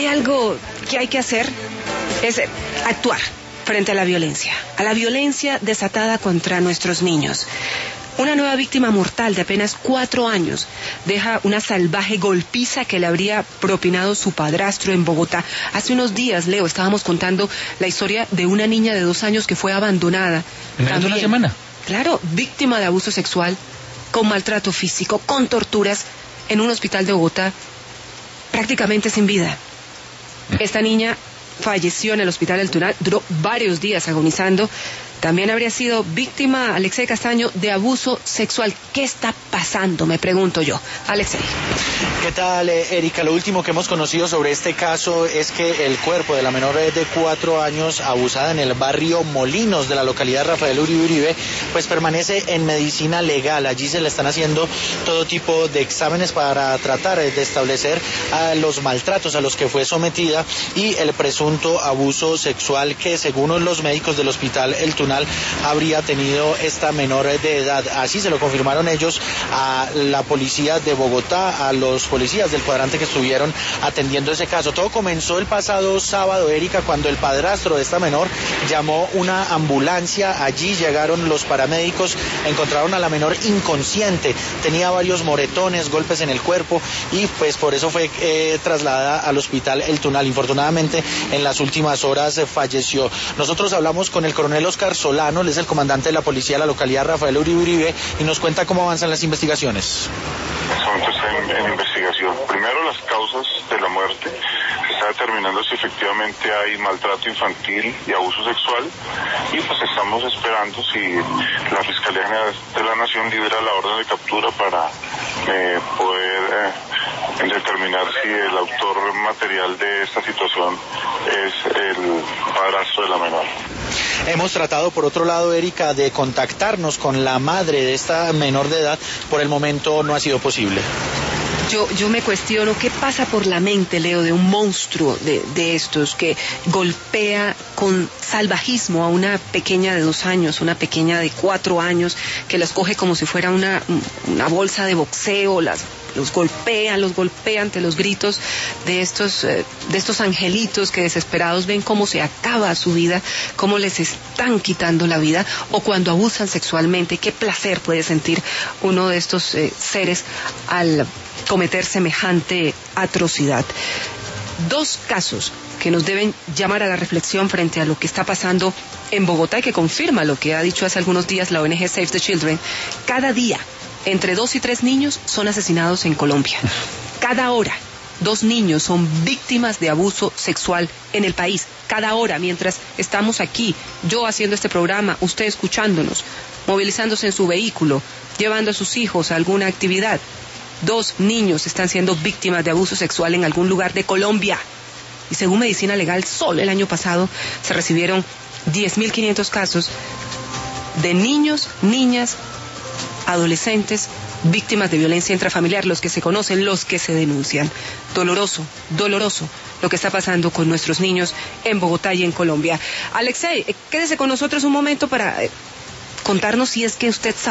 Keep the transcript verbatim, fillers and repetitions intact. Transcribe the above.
hay algo que hay que hacer, es actuar frente a la violencia, a la violencia desatada contra nuestros niños. Una nueva víctima mortal de apenas cuatro años deja una salvaje golpiza que le habría propinado su padrastro en Bogotá. Hace unos días, Leo, estábamos contando la historia de una niña de dos años que fue abandonada. ¿En menos de una semana? Claro, víctima de abuso sexual, con maltrato físico, con torturas, en un hospital de Bogotá, prácticamente sin vida. Esta niña falleció en el hospital El Tunal, duró varios días agonizando. También habría sido víctima, Alexei Castaño, de abuso sexual. ¿Qué está pasando? Me pregunto yo. Alexei. ¿Qué tal, Erika? Lo último que hemos conocido sobre este caso es que el cuerpo de la menor de cuatro años abusada en el barrio Molinos de la localidad Rafael Uribe Uribe, pues permanece en medicina legal. Allí se le están haciendo todo tipo de exámenes para tratar de establecer a los maltratos a los que fue sometida y el presunto abuso sexual que, según los médicos del hospital El Tunal, habría tenido esta menor de edad. Así se lo confirmaron ellos a la policía de Bogotá, a los policías del cuadrante que estuvieron atendiendo ese caso. Todo comenzó el pasado sábado, Erika, cuando el padrastro de esta menor llamó una ambulancia. Allí llegaron los paramédicos, encontraron a la menor inconsciente, tenía varios moretones, golpes en el cuerpo y pues por eso fue eh, trasladada al hospital El Tunal. Infortunadamente, en las últimas horas eh, falleció. Nosotros hablamos con el coronel Oscar Solano, él es el comandante de la policía de la localidad Rafael Uribe Uribe y nos cuenta cómo avanzan las investigaciones. En este momento está en, en investigación. Primero, las causas de la muerte. Se está determinando si efectivamente hay maltrato infantil y abuso sexual y pues estamos esperando si la Fiscalía General de la Nación libera la orden de captura para eh, poder eh, determinar si el autor material de esta situación es el padrastro de la menor. Hemos tratado, por otro lado, Erika, de contactarnos con la madre de esta menor de edad. Por el momento no ha sido posible. Yo, yo me cuestiono qué pasa por la mente, Leo, de un monstruo de, de estos que golpea con salvajismo a una pequeña de dos años, una pequeña de cuatro años, que las coge como si fuera una, una bolsa de boxeo, las los golpea, los golpea ante los gritos de estos, eh, de estos angelitos que desesperados ven cómo se acaba su vida, cómo les están quitando la vida, o cuando abusan sexualmente. Qué placer puede sentir uno de estos eh, seres al cometer semejante atrocidad. Dos casos que nos deben llamar a la reflexión frente a lo que está pasando en Bogotá y que confirma lo que ha dicho hace algunos días la O N G Save the Children. Cada día entre dos y tres niños son asesinados en Colombia. Cada hora, dos niños son víctimas de abuso sexual en el país. Cada hora, mientras estamos aquí, yo haciendo este programa, usted escuchándonos, movilizándose en su vehículo, llevando a sus hijos a alguna actividad, dos niños están siendo víctimas de abuso sexual en algún lugar de Colombia. Y según Medicina Legal, solo el año pasado se recibieron diez mil quinientos casos de niños, niñas, adolescentes víctimas de violencia intrafamiliar, los que se conocen, los que se denuncian. Doloroso, doloroso lo que está pasando con nuestros niños en Bogotá y en Colombia. Alexei, quédese con nosotros un momento para contarnos si es que usted sabe